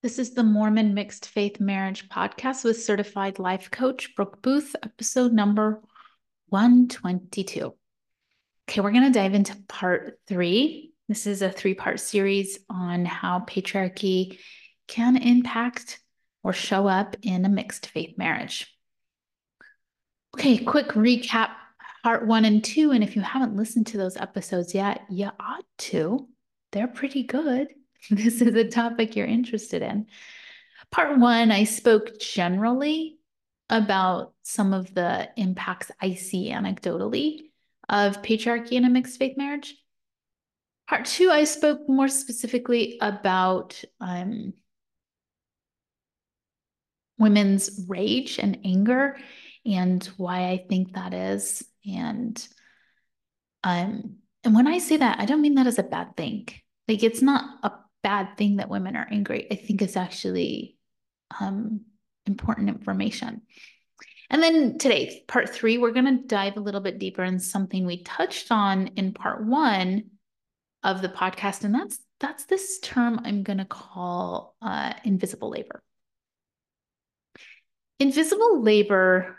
This is the Mormon Mixed Faith Marriage Podcast with certified life coach Brooke Booth, episode number 122. Okay, we're going to dive into part 3. This is a 3-part series on how patriarchy can impact or show up in a mixed faith marriage. Okay, quick recap, part 1 and 2. And if you haven't listened to those episodes yet, you ought to. They're pretty good. This is a topic you're interested in. Part 1, I spoke generally about some of the impacts I see anecdotally of patriarchy in a mixed faith marriage. Part 2, I spoke more specifically about women's rage and anger and why I think that is. And when I say that, I don't mean that as a bad thing. Like, it's not a bad thing that women are angry. I think it's actually important information. And then today, part 3, we're going to dive a little bit deeper in something we touched on in part 1 of the podcast, and that's this term I'm going to call invisible labor. Invisible labor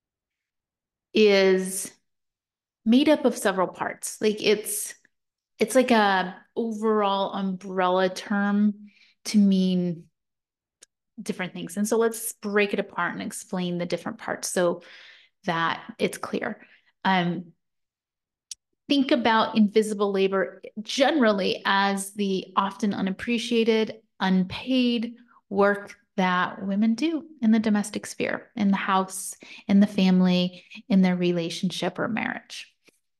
is made up of several parts. Like it's like a overall umbrella term to mean different things. And so let's break it apart and explain the different parts so that it's clear. Think about invisible labor generally as the often unappreciated, unpaid work that women do in the domestic sphere, in the house, in the family, in their relationship or marriage.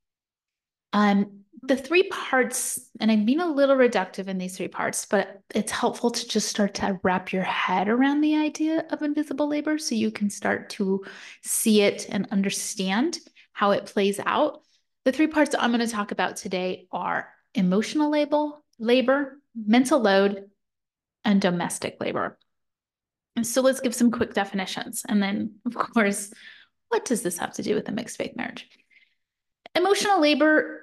The 3 parts, and I'm being a little reductive in these 3 parts, but it's helpful to just start to wrap your head around the idea of invisible labor so you can start to see it and understand how it plays out. The 3 parts I'm going to talk about today are emotional labor, mental load, and domestic labor. And so let's give some quick definitions. And then, of course, what does this have to do with a mixed faith marriage? Emotional labor,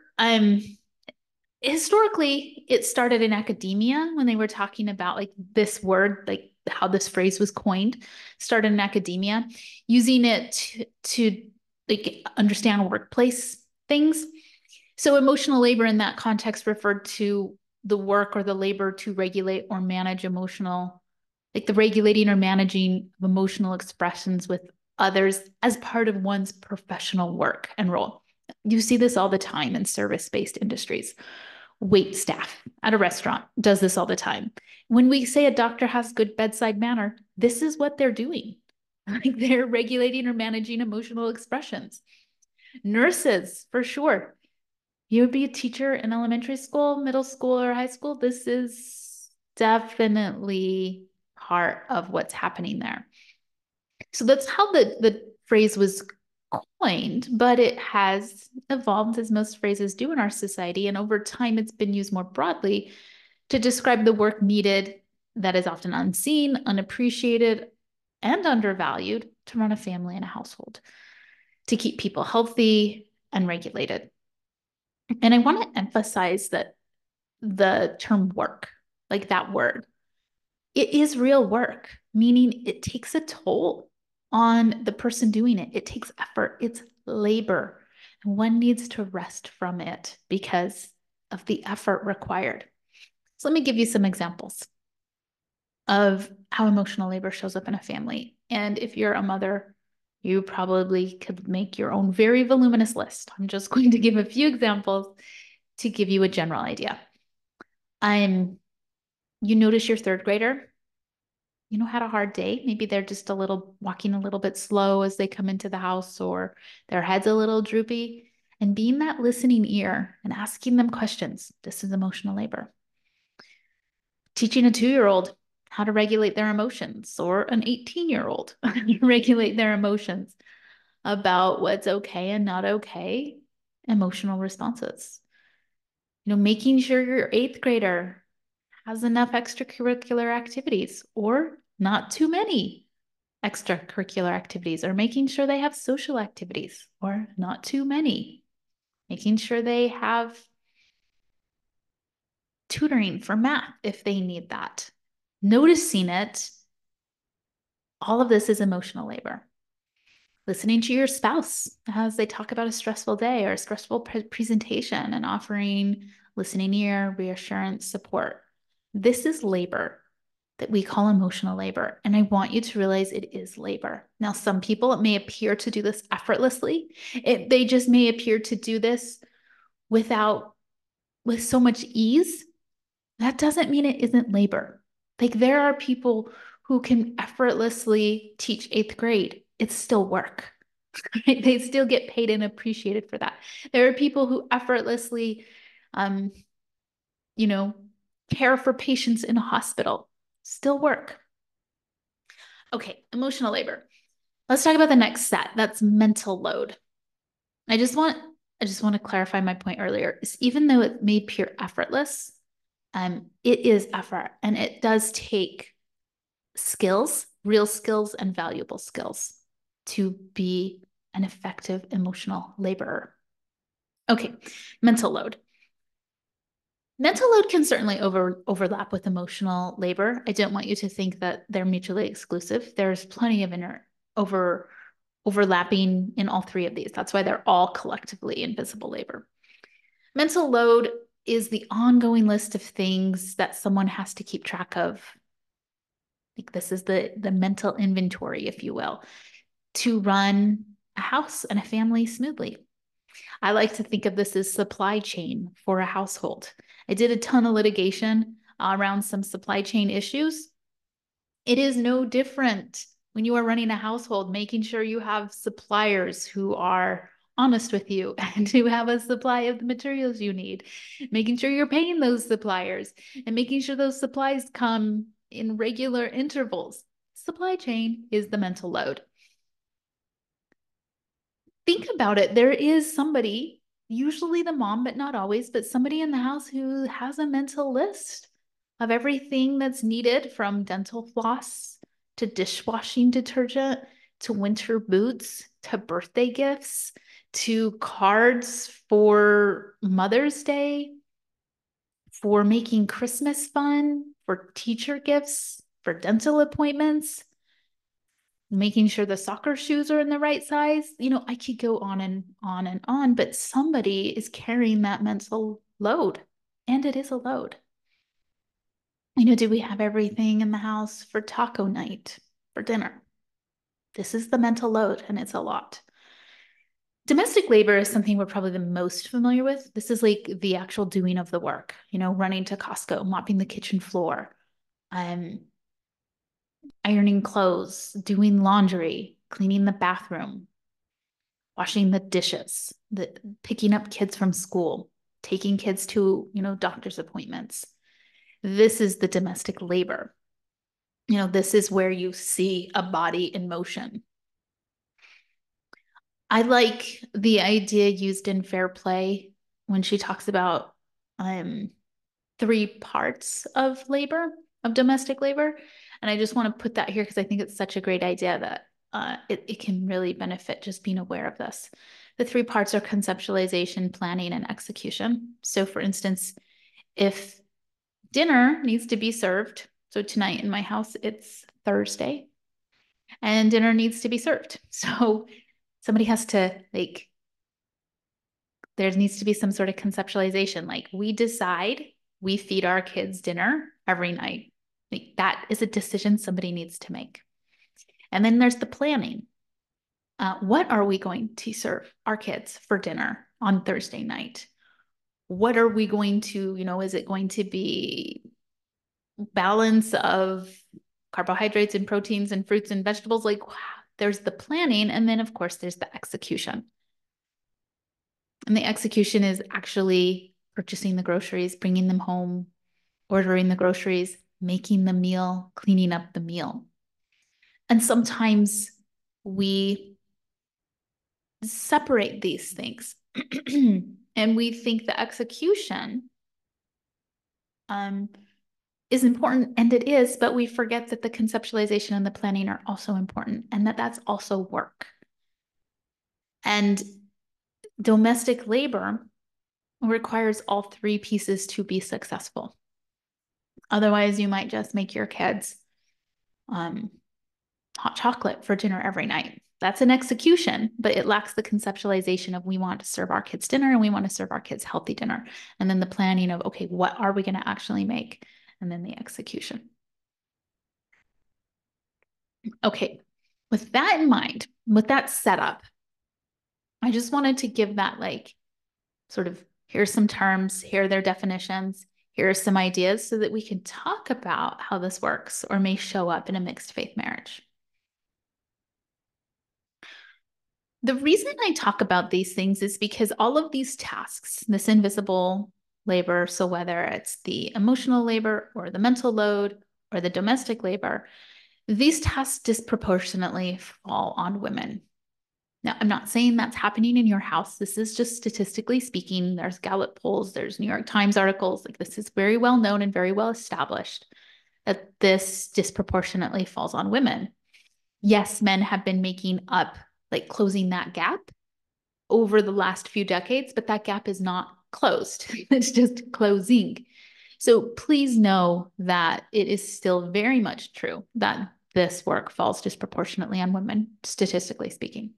historically, it started in academia when they were talking about like this word, like how this phrase was coined, started in academia, using it to like understand workplace things. So emotional labor in that context referred to the work or the labor to regulate or manage emotional, like the regulating or managing of emotional expressions with others as part of one's professional work and role. You see this all the time in service-based industries. Wait staff at a restaurant does this all the time. When we say a doctor has good bedside manner, this is what they're doing. Like they're regulating or managing emotional expressions. Nurses, for sure. You would be a teacher in elementary school, middle school, or high school. This is definitely part of what's happening there. So that's how the phrase was coined, but it has evolved as most phrases do in our society. And over time, it's been used more broadly to describe the work needed that is often unseen, unappreciated, and undervalued to run a family and a household, to keep people healthy and regulated. And I want to emphasize that the term work, like that word, it is real work, meaning it takes a toll on the person doing it. It takes effort, it's labor, and one needs to rest from it because of the effort required. So let me give you some examples of how emotional labor shows up in a family. And if you're a mother, you probably could make your own very voluminous list. I'm just going to give a few examples to give you a general idea. You notice your 3rd grader, had a hard day. Maybe they're just walking a little bit slow as they come into the house, or their head's a little droopy. And being that listening ear and asking them questions, this is emotional labor. Teaching a 2-year-old how to regulate their emotions, or an 18-year-old how to regulate their emotions about what's okay and not okay, emotional responses. Making sure your 8th grader has enough extracurricular activities or not too many extracurricular activities, or making sure they have social activities or not too many, making sure they have tutoring for math if they need that. noticing it, all of this is emotional labor. Listening to your spouse as they talk about a stressful day or a stressful presentation and offering listening ear, reassurance, support. This is labor that we call emotional labor. And I want you to realize it is labor. Now, some people, it may appear to do this effortlessly. They just may appear to do this with so much ease. That doesn't mean it isn't labor. Like there are people who can effortlessly teach eighth grade. It's still work. Right? They still get paid and appreciated for that. There are people who effortlessly, um, you know, care for patients in a hospital. Still work. Okay, emotional labor. Let's talk about the next set. That's mental load. I just want to clarify my point earlier. Is even though it may appear effortless, it is effort and it does take skills, real skills and valuable skills to be an effective emotional laborer. Okay, mental load. Mental load can certainly overlap with emotional labor. I don't want you to think that they're mutually exclusive. There's plenty of overlapping in all three of these. That's why they're all collectively invisible labor. Mental load is the ongoing list of things that someone has to keep track of. Like this is the mental inventory, if you will, to run a house and a family smoothly. I like to think of this as supply chain for a household. I did a ton of litigation around some supply chain issues. It is no different when you are running a household, making sure you have suppliers who are honest with you and who have a supply of the materials you need, making sure you're paying those suppliers and making sure those supplies come in regular intervals. Supply chain is the mental load. Think about it. There is somebody, usually the mom, but not always, but somebody in the house who has a mental list of everything that's needed from dental floss to dishwashing detergent to winter boots to birthday gifts to cards for Mother's Day, for making Christmas fun, for teacher gifts, for dental appointments, making sure the soccer shoes are in the right size. I could go on and on and on, but somebody is carrying that mental load, and it is a load. Do we have everything in the house for taco night for dinner? This is the mental load, and it's a lot. Domestic labor is something we're probably the most familiar with. This is like the actual doing of the work, running to Costco, mopping the kitchen floor, ironing clothes, doing laundry, cleaning the bathroom, washing the dishes, picking up kids from school, taking kids to, doctor's appointments. This is the domestic labor. This is where you see a body in motion. I like the idea used in Fair Play when she talks about three parts of labor, of domestic labor. And I just want to put that here because I think it's such a great idea that it can really benefit just being aware of this. The three parts are conceptualization, planning, and execution. So for instance, if dinner needs to be served, so tonight in my house, it's Thursday, and dinner needs to be served. So somebody has to there needs to be some sort of conceptualization. Like we decide we feed our kids dinner every night. Like that is a decision somebody needs to make. And then there's the planning. What are we going to serve our kids for dinner on Thursday night? What are we going to, is it going to be balance of carbohydrates and proteins and fruits and vegetables? Like wow, there's the planning. And then of course there's the execution. And the execution is actually purchasing the groceries, bringing them home, ordering the groceries, making the meal, cleaning up the meal. And sometimes we separate these things and we think the execution is important, and it is, but we forget that the conceptualization and the planning are also important and that that's also work. And domestic labor requires all three pieces to be successful. Otherwise, you might just make your kids hot chocolate for dinner every night. That's an execution, but it lacks the conceptualization of we want to serve our kids dinner and we want to serve our kids healthy dinner. And then the planning of, okay, what are we going to actually make? And then the execution. Okay, with that in mind, with that setup, I just wanted to give that like sort of here's some terms, here are their definitions, here are some ideas so that we can talk about how this works or may show up in a mixed faith marriage. The reason I talk about these things is because all of these tasks, this invisible labor, so whether it's the emotional labor or the mental load or the domestic labor, these tasks disproportionately fall on women. Now, I'm not saying that's happening in your house. This is just statistically speaking. There's Gallup polls, there's New York Times articles. Like this is very well known and very well established that this disproportionately falls on women. Yes, men have been making up, like closing that gap over the last few decades, but that gap is not closed. It's just closing. So please know that it is still very much true that this work falls disproportionately on women, statistically speaking.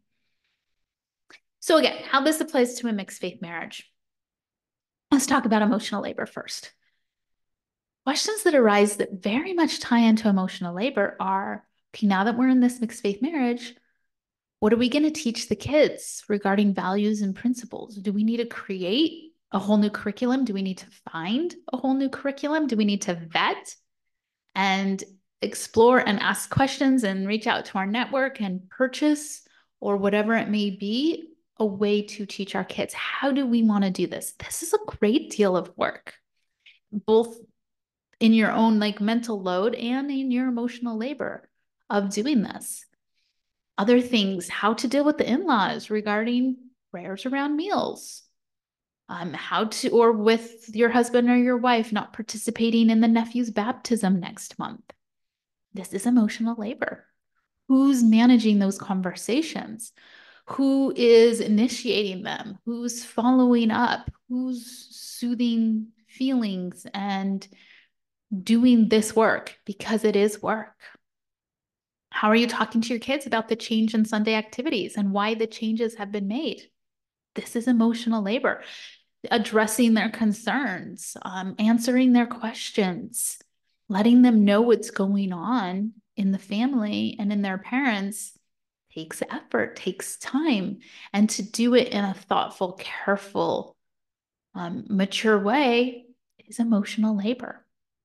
So again, how this applies to a mixed faith marriage. Let's talk about emotional labor first. Questions that arise that very much tie into emotional labor are, okay, now that we're in this mixed faith marriage, what are we going to teach the kids regarding values and principles? Do we need to create a whole new curriculum? Do we need to find a whole new curriculum? Do we need to vet and explore and ask questions and reach out to our network and purchase or whatever it may be a way to teach our kids? How do we want to do this? This is a great deal of work, both in your own like mental load and in your emotional labor of doing this. Other things, how to deal with the in-laws regarding prayers around meals. How to, or with your husband or your wife not participating in the nephew's baptism next month. This is emotional labor. Who's managing those conversations? Who is initiating them? Who's following up? Who's soothing feelings and doing this work because it is work? How are you talking to your kids about the change in Sunday activities and why the changes have been made? This is emotional labor. Addressing their concerns, answering their questions, letting them know what's going on in the family and in their parents takes effort, takes time. And to do it in a thoughtful, careful, mature way is emotional labor.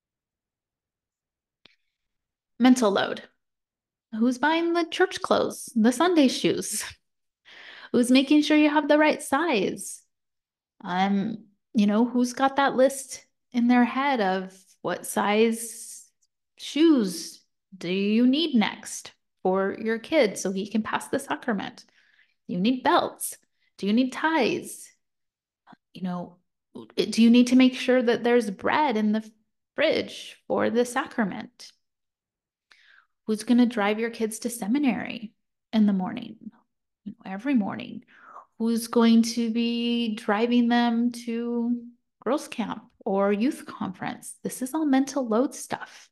Mental load. Who's buying the church clothes, the Sunday shoes? Who's making sure you have the right size? Who's got that list in their head of what size shoes do you need next for your kid so he can pass the sacrament? You need belts. Do you need ties? Do you need to make sure that there's bread in the fridge for the sacrament? Who's going to drive your kids to seminary in the morning, every morning? Who's going to be driving them to girls' camp or youth conference? This is all mental load stuff.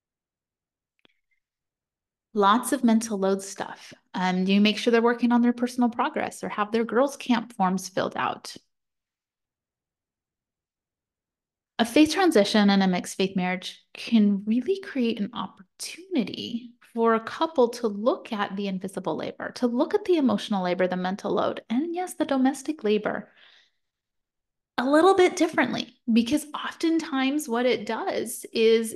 Lots of mental load stuff. You make sure they're working on their personal progress or have their girls' camp forms filled out. A faith transition and a mixed faith marriage can really create an opportunity for a couple to look at the invisible labor, to look at the emotional labor, the mental load, and yes, the domestic labor a little bit differently. Because oftentimes what it does is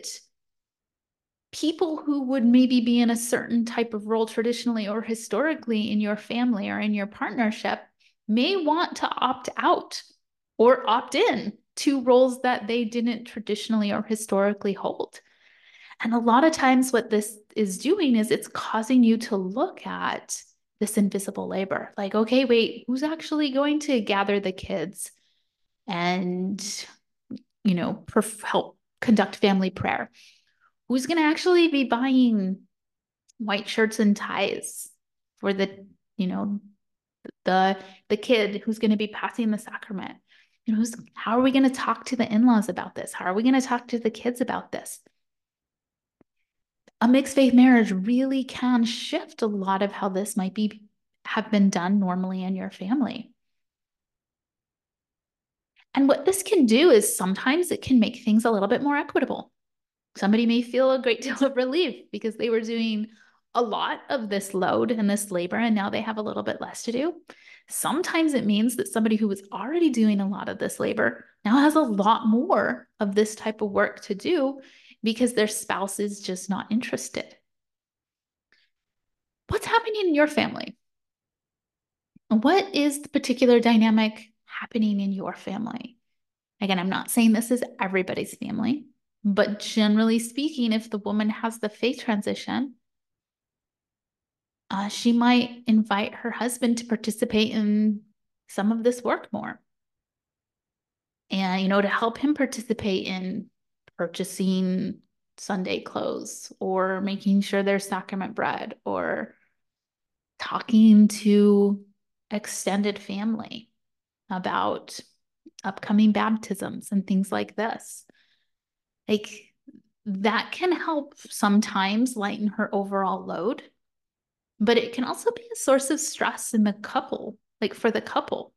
people who would maybe be in a certain type of role traditionally or historically in your family or in your partnership may want to opt out or opt in to roles that they didn't traditionally or historically hold. And a lot of times what this is doing is it's causing you to look at this invisible labor. Like, okay, wait, who's actually going to gather the kids and, help conduct family prayer? Who's going to actually be buying white shirts and ties for the, the kid who's going to be passing the sacrament? How are we going to talk to the in-laws about this? How are we going to talk to the kids about this? A mixed faith marriage really can shift a lot of how this might have been done normally in your family. And what this can do is sometimes it can make things a little bit more equitable. Somebody may feel a great deal of relief because they were doing a lot of this load and this labor, and now they have a little bit less to do. Sometimes it means that somebody who was already doing a lot of this labor now has a lot more of this type of work to do because their spouse is just not interested. What's happening in your family? What is the particular dynamic happening in your family? Again, I'm not saying this is everybody's family, but generally speaking, if the woman has the faith transition, she might invite her husband to participate in some of this work more. And, to help him participate in purchasing Sunday clothes or making sure there's sacrament bread or talking to extended family about upcoming baptisms and things like this. Like that can help sometimes lighten her overall load, but it can also be a source of stress in the couple, like for the couple.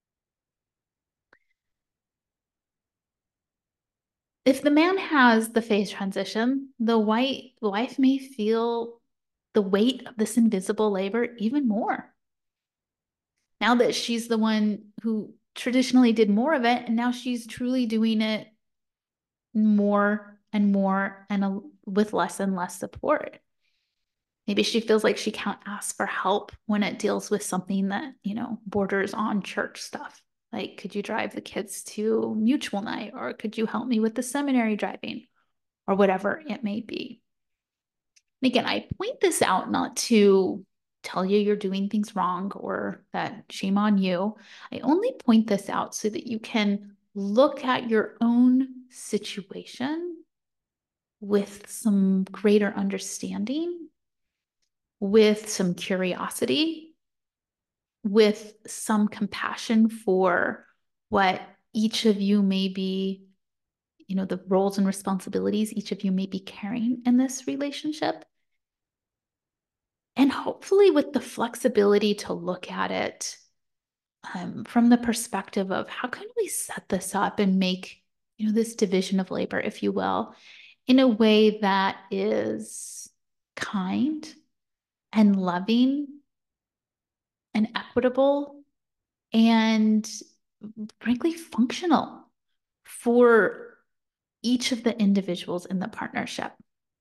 If the man has the phase transition, the wife may feel the weight of this invisible labor even more. Now that she's the one who traditionally did more of it, and now she's truly doing it more and more and with less and less support. Maybe she feels like she can't ask for help when it deals with something that, borders on church stuff. Like, could you drive the kids to mutual night? Or could you help me with the seminary driving? Or whatever it may be. And again, I point this out not to tell you you're doing things wrong or that shame on you. I only point this out so that you can look at your own situation with some greater understanding, with some curiosity, with some compassion for what each of you may be, the roles and responsibilities each of you may be carrying in this relationship. And hopefully with the flexibility to look at it from the perspective of how can we set this up and make, this division of labor, if you will, in a way that is kind and loving and equitable and frankly functional for each of the individuals in the partnership.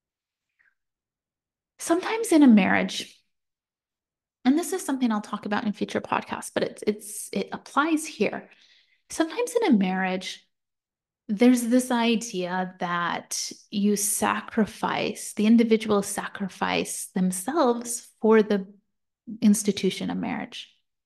Sometimes in a marriage, and this is something I'll talk about in future podcasts, but it applies here. Sometimes in a marriage, there's this idea that the individuals sacrifice themselves for the institution of marriage.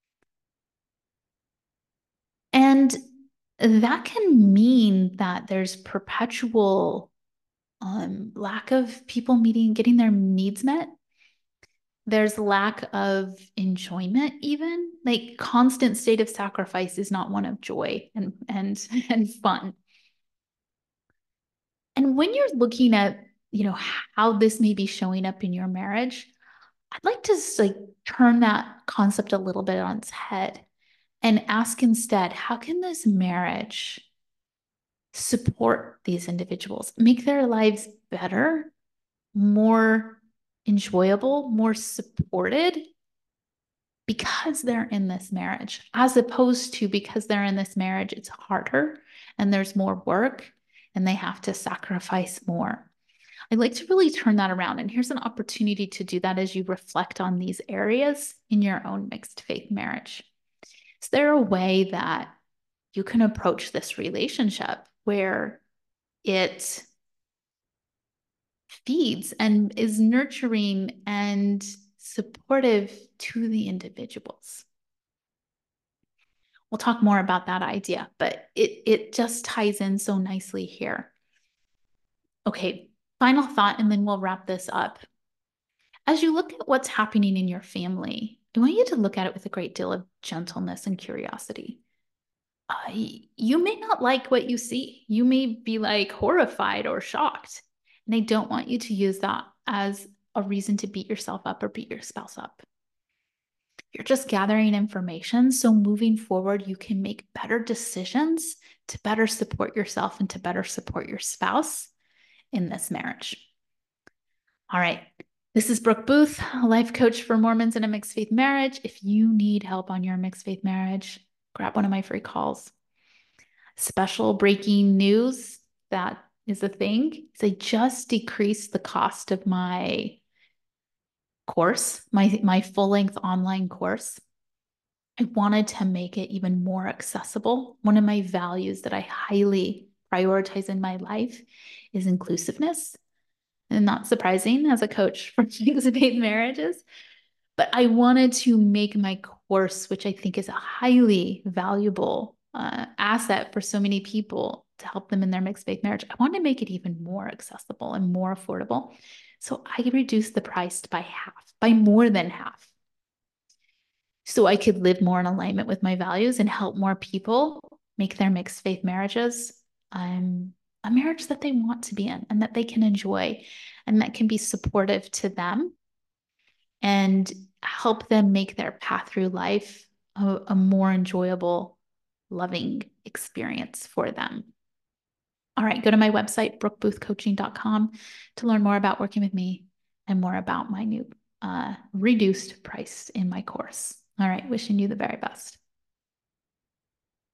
And that can mean that there's perpetual lack of people getting their needs met. There's lack of enjoyment, even like constant state of sacrifice is not one of joy and fun. And when you're looking at, how this may be showing up in your marriage, I'd like to turn that concept a little bit on its head and ask instead, how can this marriage support these individuals, make their lives better, more enjoyable, more supported because they're in this marriage, as opposed to because they're in this marriage, it's harder and there's more work and they have to sacrifice more. I'd like to really turn that around. And here's an opportunity to do that as you reflect on these areas in your own mixed faith marriage. Is there a way that you can approach this relationship where it feeds and is nurturing and supportive to the individuals? We'll talk more about that idea, but it just ties in so nicely here. Okay, final thought, and then we'll wrap this up. As you look at what's happening in your family, I want you to look at it with a great deal of gentleness and curiosity. you may not like what you see. You may be like horrified or shocked. And I don't want you to use that as a reason to beat yourself up or beat your spouse up. You're just gathering information. So moving forward, you can make better decisions to better support yourself and to better support your spouse in this marriage. All right. This is Brooke Booth, a life coach for Mormons in a mixed faith marriage. If you need help on your mixed faith marriage, grab one of my free calls. Special breaking news that is a thing is I just decreased the cost of my course, my full-length online course. I wanted to make it even more accessible. One of my values that I highly prioritize in my life is inclusiveness. And not surprising as a coach for mixed faith marriages, but I wanted to make my course, which I think is a highly valuable asset for so many people to help them in their mixed faith marriage. I wanted to make it even more accessible and more affordable. So I reduced the price by half, by more than half. So I could live more in alignment with my values and help more people make their mixed faith marriages a marriage that they want to be in and that they can enjoy and that can be supportive to them and help them make their path through life a more enjoyable, loving experience for them. All right, go to my website, brookeboothcoaching.com, to learn more about working with me and more about my new reduced price in my course. All right, wishing you the very best.